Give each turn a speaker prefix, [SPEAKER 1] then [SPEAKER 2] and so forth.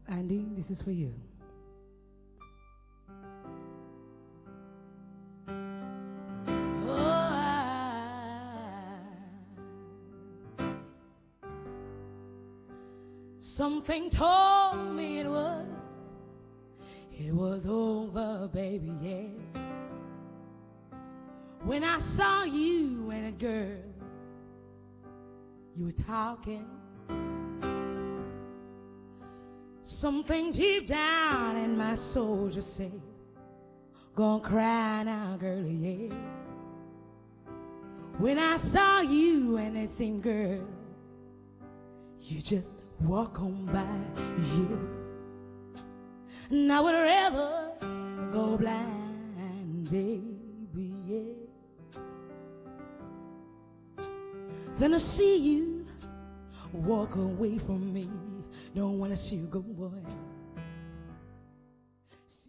[SPEAKER 1] Andy, this is for you. Something told me it was over, baby, yeah. When I saw you and a girl, you were talking. Something deep down in my soul just said, gonna cry now, girlie, yeah. When I saw you and that same girl, you just walk on by, yeah. Now would rather go blind, baby, yeah, than to see you walk away from me. Don't wanna see you go, boy.